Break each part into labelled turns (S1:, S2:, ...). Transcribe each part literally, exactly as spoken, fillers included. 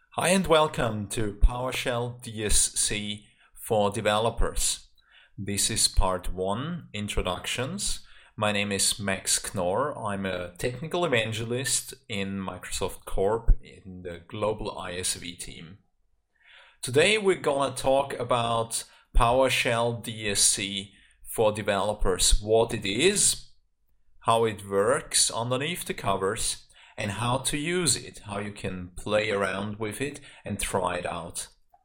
S1: Hi and welcome to PowerShell D S C for Developers. This is part one, Introductions. My name is Max Knorr. I'm a technical evangelist in Microsoft Corp in the global I S V team. Today we're gonna talk about PowerShell D S C for Developers, what it is, how it works underneath the covers, and how to use it, how you can play around with it and try it out.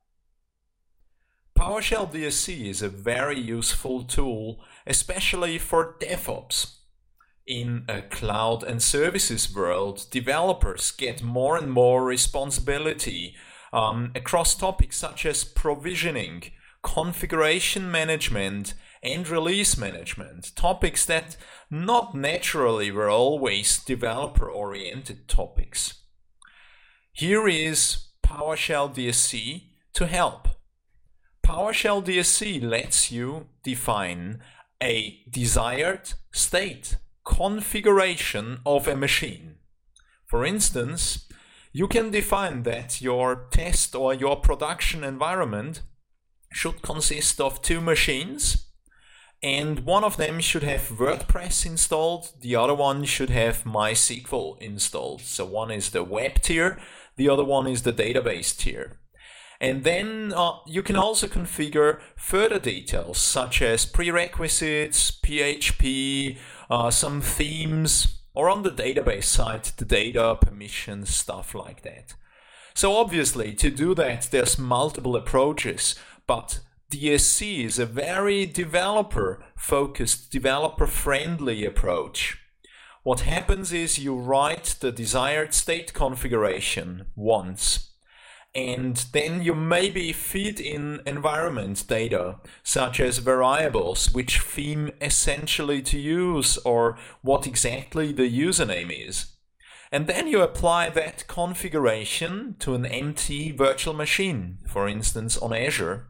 S1: PowerShell D S C is a very useful tool, especially for DevOps. In a cloud and services world, developers get more and more responsibility um, across topics such as provisioning, configuration management, and release management, topics that not naturally were always developer-oriented topics. Here is PowerShell D S C to help. PowerShell D S C lets you define a desired state configuration of a machine. For instance, you can define that your test or your production environment should consist of two machines, and one of them should have WordPress installed, the other one should have MySQL installed. So one is the web tier, the other one is the database tier. And then uh, you can also configure further details such as prerequisites, P H P, uh, some themes, or on the database side, the data, permissions, stuff like that. So obviously to do that there's multiple approaches, but D S C is a very developer-focused, developer-friendly approach. What happens is you write the desired state configuration once, and then you maybe feed in environment data, such as variables, which theme essentially to use, or what exactly the username is. And then you apply that configuration to an empty virtual machine, for instance on Azure.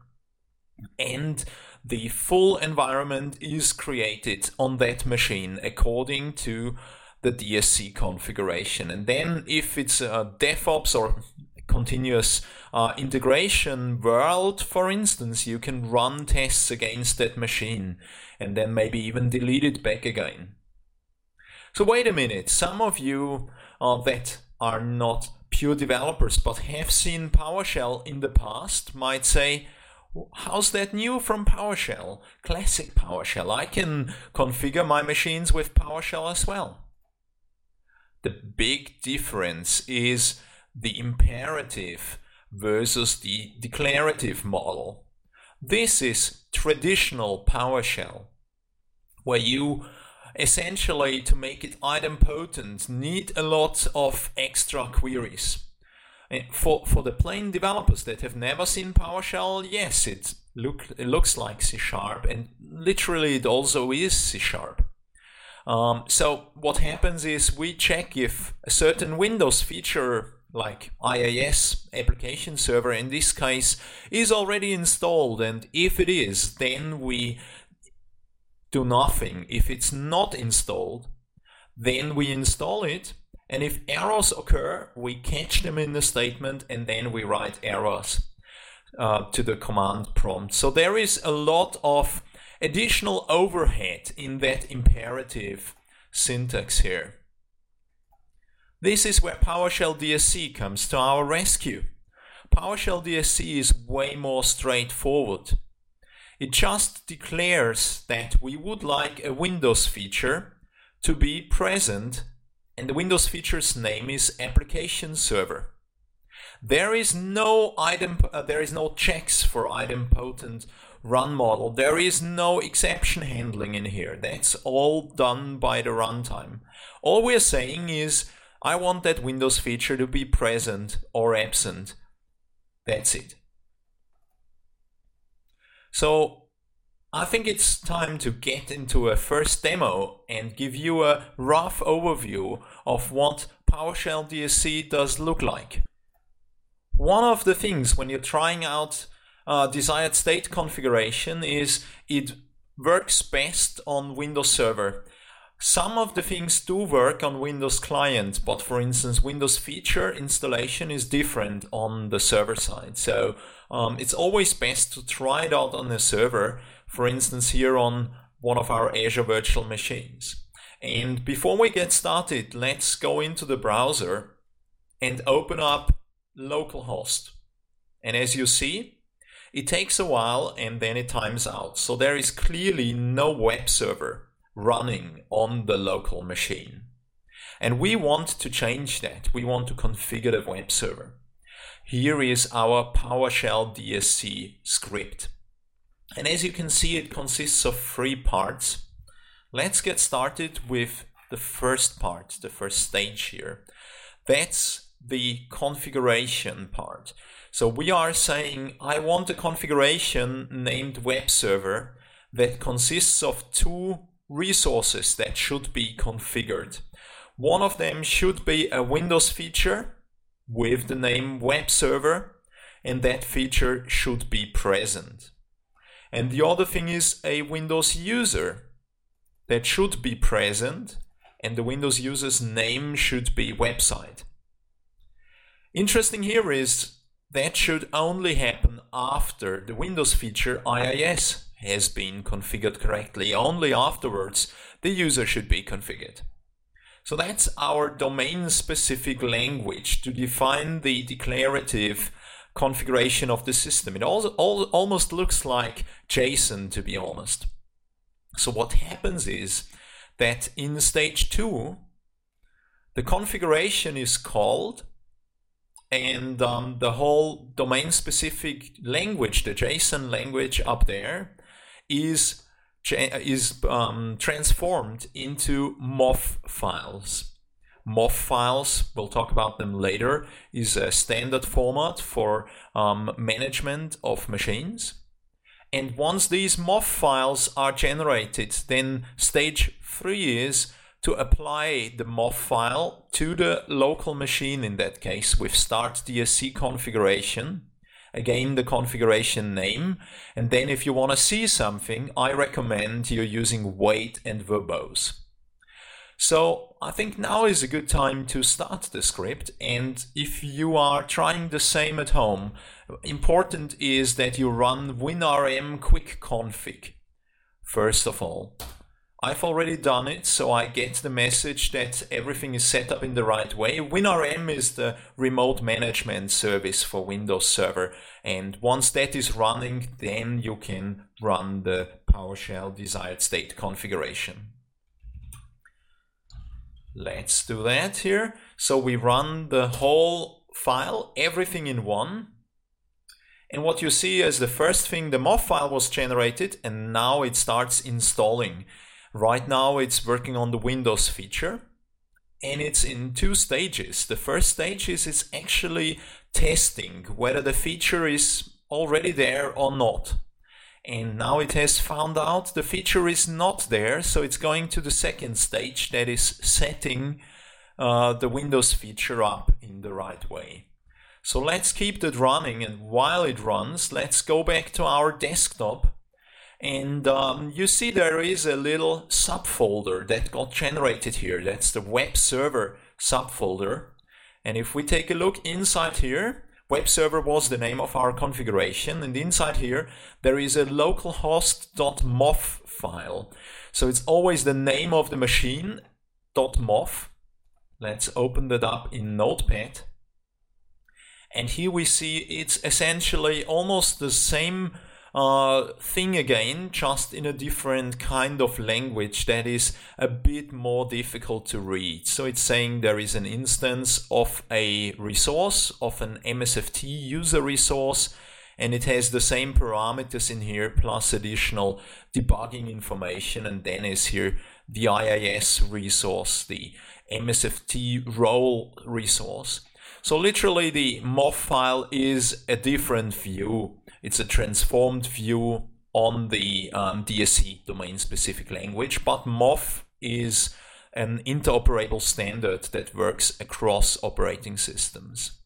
S1: And the full environment is created on that machine according to the D S C configuration. And then if it's a DevOps or continuous uh, integration world, for instance, you can run tests against that machine and then maybe even delete it back again. So wait a minute, some of you uh, that are not pure developers but have seen PowerShell in the past might say, how's that new from PowerShell? Classic PowerShell. I can configure my machines with PowerShell as well. The big difference is the imperative versus the declarative model. This is traditional PowerShell, where you essentially, to make it idempotent, need a lot of extra queries. For, for the plain developers that have never seen PowerShell, yes, it, look, it looks like C Sharp, and literally it also is C Sharp. Um, so what happens is we check if a certain Windows feature, like I I S, application server in this case, is already installed, and if it is, then we do nothing. If it's not installed, then we install it. And if errors occur, we catch them in the statement and then we write errors uh, to the command prompt. So there is a lot of additional overhead in that imperative syntax here. This is where PowerShell D S C comes to our rescue. PowerShell D S C is way more straightforward. It just declares that we would like a Windows feature to be present, and the Windows feature's name is Application Server. There is no item, uh, there is no checks for idempotent run model. There is no exception handling in here. That's all done by the runtime. All we're saying is, I want that Windows feature to be present or absent. That's it. So I think it's time to get into a first demo and give you a rough overview of what PowerShell D S C does look like. One of the things when you're trying out uh, desired state configuration is it works best on Windows Server. Some of the things do work on Windows client, but for instance, Windows feature installation is different on the server side. So um, it's always best to try it out on the server, for instance, here on one of our Azure virtual machines. And before we get started, let's go into the browser and open up localhost. And as you see, it takes a while and then it times out. So there is clearly no web server running on the local machine. And we want to change that. We want to configure the web server. Here is our PowerShell D S C script. And as you can see, it consists of three parts. Let's get started with the first part, the first stage here. That's the configuration part. So we are saying, I want a configuration named web server that consists of two resources that should be configured. One of them should be a Windows feature with the name web server, and that feature should be present. And the other thing is a Windows user that should be present, and the Windows user's name should be website. Interesting here is that should only happen after the Windows feature I I S has been configured correctly. Only afterwards the user should be configured. So that's our domain-specific language to define the declarative configuration of the system. It also almost looks like JSON, to be honest. So what happens is that in stage two, the configuration is called, and um, the whole domain-specific language, the JSON language up there, is is um, transformed into M O F files. M O F files, we'll talk about them later, is a standard format for um, management of machines. And once these M O F files are generated, then stage three is to apply the M O F file to the local machine, in that case with start D S C configuration. Again, the configuration name, and then if you want to see something, I recommend you're using wait and verbose. So I think now is a good time to start the script, and if you are trying the same at home, important is that you run winrm quick config. First of all, I've already done it, so I get the message that everything is set up in the right way. WinRM is the remote management service for Windows Server, and once that is running, then you can run the PowerShell desired state configuration. Let's do that here. So we run the whole file, everything in one. And what you see is the first thing, the M O F file was generated, and now it starts installing. Right now it's working on the Windows feature, and it's in two stages. The first stage is it's actually testing whether the feature is already there or not. And now it has found out the feature is not there, so it's going to the second stage, that is setting uh, the Windows feature up in the right way. So let's keep that running, and while it runs, let's go back to our desktop. And um, you see there is a little subfolder that got generated here. That's the web server subfolder. And if we take a look inside here, web server was the name of our configuration. And inside here, there is a localhost.mof file. So it's always the name of the machine, .mof. Let's open that up in Notepad. And here we see it's essentially almost the same Uh, thing again, just in a different kind of language that is a bit more difficult to read. So it's saying there is an instance of a resource, of an M S F T user resource, and it has the same parameters in here plus additional debugging information, and then is here the I I S resource, the M S F T role resource. So literally the M O F file is a different view. It's a transformed view on the um, D S C domain-specific language, but M O F is an interoperable standard that works across operating systems.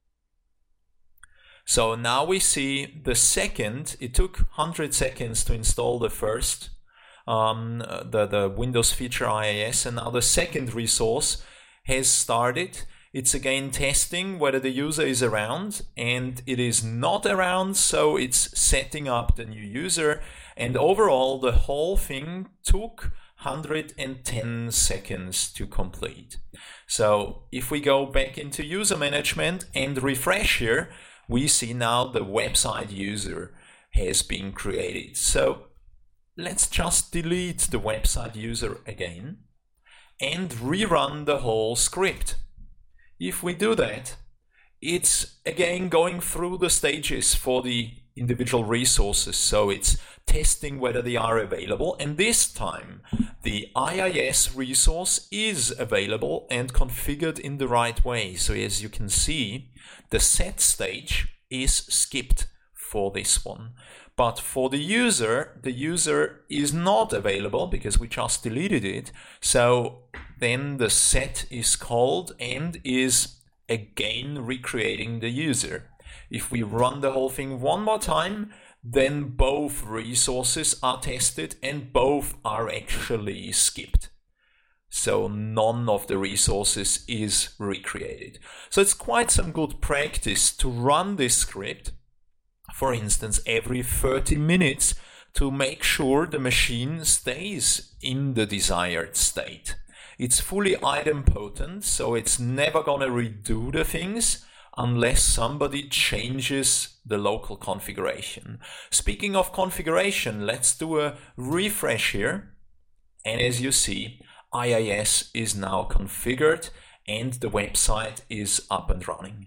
S1: So now we see the second, it took one hundred seconds to install the first um, the, the Windows feature I I S, and now the second resource has started. It's again testing whether the user is around, and it is not around, so it's setting up the new user. And overall, the whole thing took one hundred ten seconds to complete. So if we go back into user management and refresh here, we see now the website user has been created. So let's just delete the website user again and rerun the whole script. If we do that, it's again going through the stages for the individual resources. So it's testing whether they are available, and this time the I I S resource is available and configured in the right way. So as you can see, the set stage is skipped for this one. But for the user, the user is not available because we just deleted it. So then the set is called and is again recreating the user. If we run the whole thing one more time, then both resources are tested and both are actually skipped. So none of the resources is recreated. So it's quite some good practice to run this script, for instance, every thirty minutes to make sure the machine stays in the desired state. It's fully idempotent, so it's never gonna redo the things unless somebody changes the local configuration. Speaking of configuration, let's do a refresh here. And as you see, I I S is now configured and the website is up and running.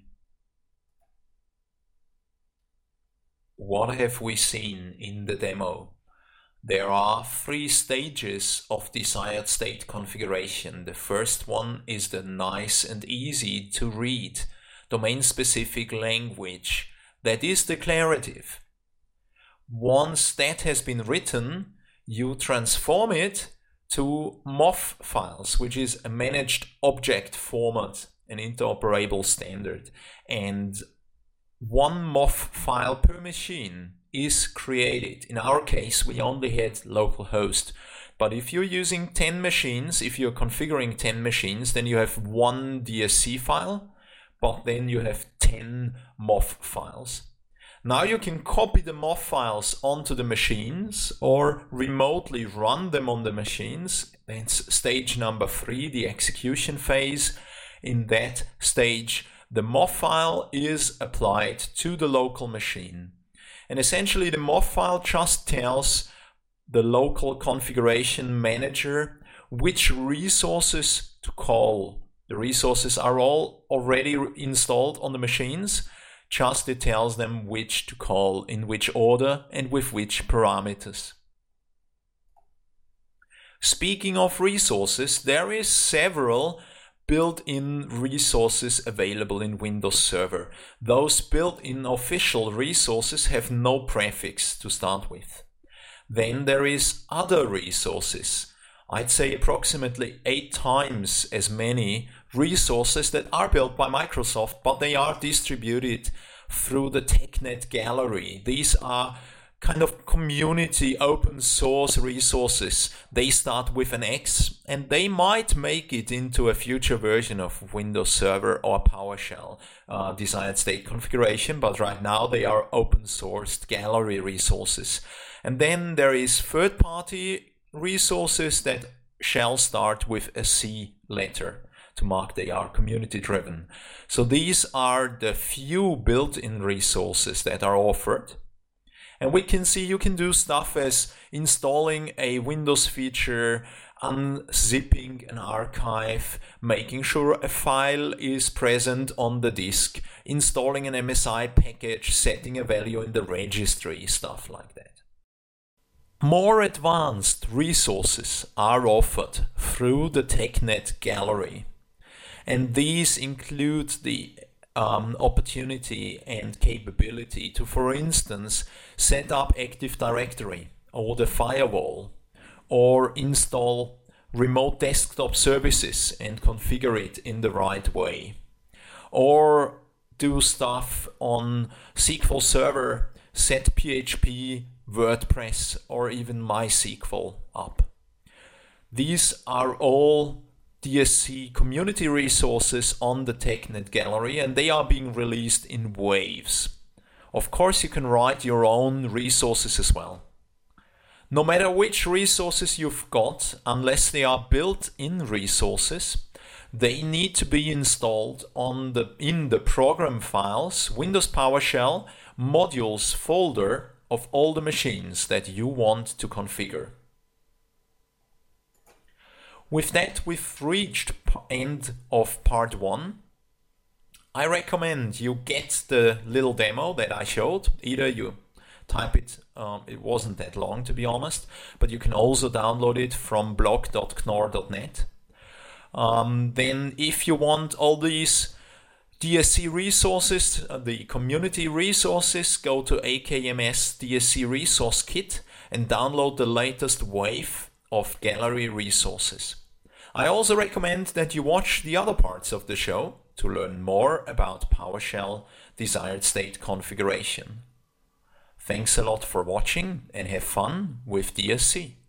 S1: What have we seen in the demo? There are three stages of desired state configuration. The first one is the nice and easy to read domain-specific language that is declarative. Once that has been written, you transform it to M O F files, which is a managed object format, an interoperable standard. And one M O F file per machine is created. In our case, we only had localhost. But if you're using ten machines, if you're configuring ten machines, then you have one D S C file, but then you have ten M O F files. Now you can copy the M O F files onto the machines or remotely run them on the machines. That's stage number three, the execution phase. In that stage, the M O F file is applied to the local machine. And essentially the M O F file just tells the local configuration manager which resources to call. The resources are all already installed on the machines, just it tells them which to call, in which order and with which parameters. Speaking of resources, there is several built-in resources available in Windows Server. Those built-in official resources have no prefix to start with. Then there is other resources. I'd say approximately eight times as many resources that are built by Microsoft, but they are distributed through the TechNet Gallery. These are kind of community open source resources. They start with an X and they might make it into a future version of Windows Server or PowerShell uh, desired state configuration, but right now they are open sourced gallery resources. And then there is third-party resources that shall start with a C letter to mark they are community driven. So these are the few built-in resources that are offered. And we can see you can do stuff as installing a Windows feature, unzipping an archive, making sure a file is present on the disk, installing an M S I package, setting a value in the registry, stuff like that. More advanced resources are offered through the TechNet Gallery, and these include the um, opportunity and capability to, for instance, set up Active Directory or the firewall, or install remote desktop services and configure it in the right way, or do stuff on S Q L Server set P H P, WordPress, or even MySQL up. These are all D S C community resources on the TechNet Gallery, and they are being released in waves. Of course, you can write your own resources as well. No matter which resources you've got, unless they are built-in resources, they need to be installed on the in the program files, Windows PowerShell, modules folder of all the machines that you want to configure. With that, we've reached end of part one. I recommend you get the little demo that I showed. Either you type it, um, it wasn't that long to be honest, but you can also download it from blog dot knorr dot net. Um, then if you want all these D S C resources, uh, the community resources, go to A K M S D S C Resource Kit and download the latest wave of gallery resources. I also recommend that you watch the other parts of the show to learn more about PowerShell desired state configuration. Thanks a lot for watching and have fun with D S C.